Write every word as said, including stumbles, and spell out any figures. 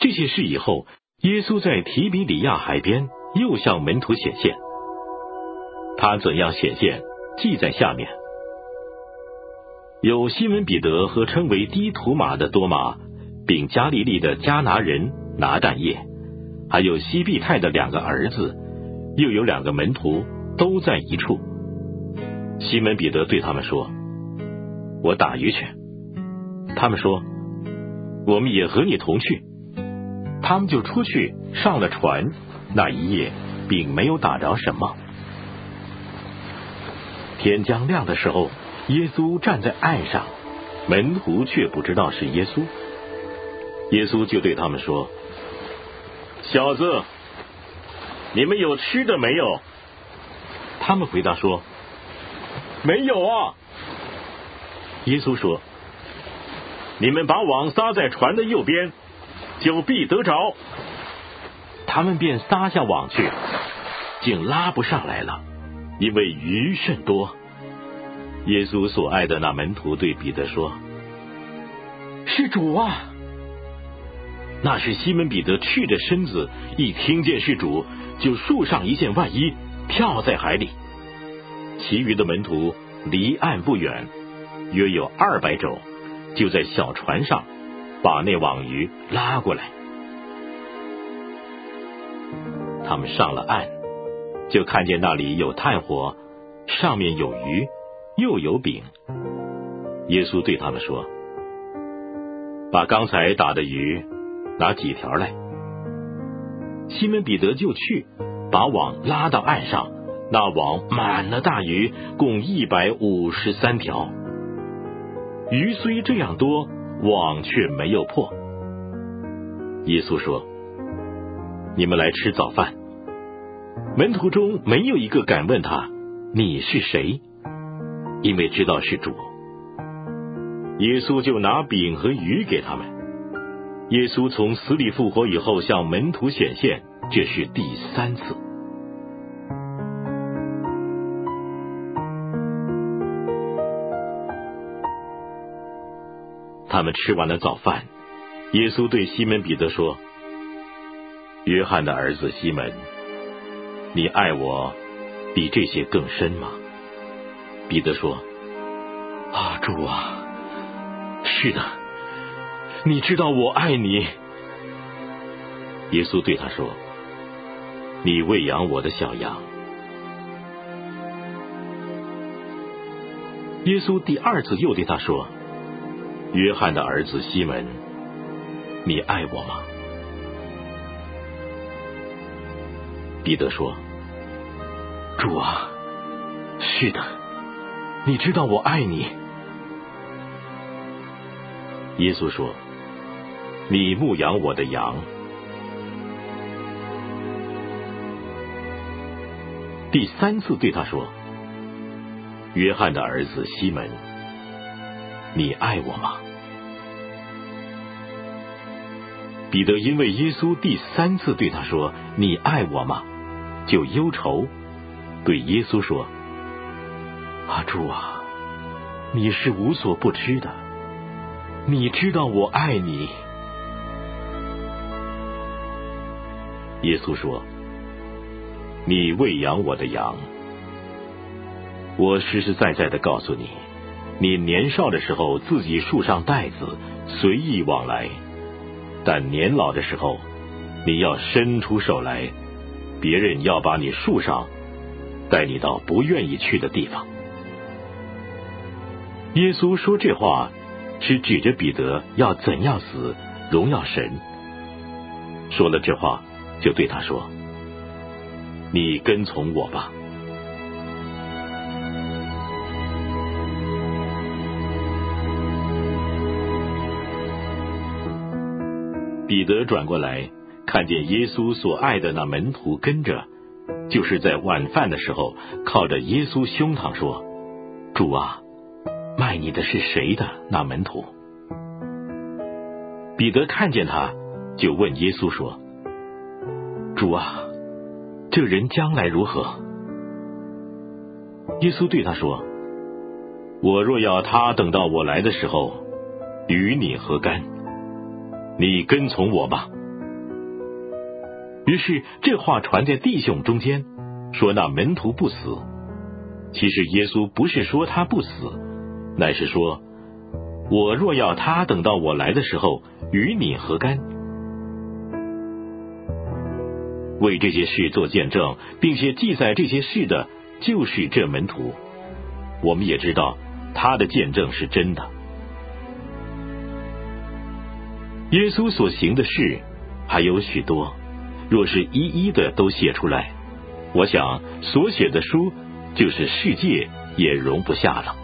这些事以后，耶稣在提比里亚海边又向门徒显现。他怎样显现，记在下面。有西门彼得和称为低图马的多马，并加利利的迦拿人拿但业，还有西庇太的两个儿子，又有两个门徒，都在一处。西门彼得对他们说：我打鱼去。他们说：我们也和你同去。他们就出去上了船，那一夜并没有打着什么。天将亮的时候，耶稣站在岸上，门徒却不知道是耶稣。耶稣就对他们说：小子，你们有吃的没有？他们回答说：没有啊。耶稣说：你们把网撒在船的右边，就必得着。他们便撒下网去，竟拉不上来了，因为鱼甚多。耶稣所爱的那门徒对彼得说：是主啊。那是西门彼得赤着身子，一听见是主，就束上一件外衣，跳在海里。其余的门徒离岸不远，约有二百肘，就在小船上把那网鱼拉过来。他们上了岸，就看见那里有炭火，上面有鱼，又有饼。耶稣对他们说：把刚才打的鱼拿几条来。西门彼得就去，把网拉到岸上，那网满了大鱼，共一百五十三条。鱼虽这样多，网却没有破。耶稣说：你们来吃早饭。门徒中没有一个敢问他：你是谁？因为知道是主。耶稣就拿饼和鱼给他们。耶稣从死里复活以后向门徒显现，这是第三次。他们吃完了早饭，耶稣对西门彼得说：约翰的儿子西门，你爱我比这些更深吗？彼得说：啊，主啊，是的，你知道我爱你。耶稣对他说：你喂养我的小羊。耶稣第二次又对他说：约翰的儿子西门，你爱我吗？彼得说：主啊，是的，你知道我爱你。耶稣说：你牧养我的羊。第三次对他说：约翰的儿子西门，你爱我吗？彼得因为耶稣第三次对他说：你爱我吗？就忧愁，对耶稣说：啊，主啊，你是无所不知的，你知道我爱你。耶稣说：你喂养我的羊。我实实在在的告诉你，你年少的时候自己束上带子，随意往来，但年老的时候，你要伸出手来，别人要把你束上，带你到不愿意去的地方。耶稣说这话是指着彼得要怎样死，荣耀神。说了这话，就对他说：你跟从我吧。彼得转过来，看见耶稣所爱的那门徒跟着，就是在晚饭的时候靠着耶稣胸膛说：主啊，卖你的是谁的那门徒？彼得看见他，就问耶稣说：主啊，这人将来如何？耶稣对他说：我若要他等到我来的时候，与你何干？你跟从我吧。 于是这话传在弟兄中间，说那门徒不死。其实耶稣不是说他不死，乃是说，我若要他等到我来的时候，与你何干？为这些事做见证，并且记载这些事的，就是这门徒。我们也知道他的见证是真的。耶稣所行的事还有许多，若是一一的都写出来，我想所写的书就是世界也容不下了。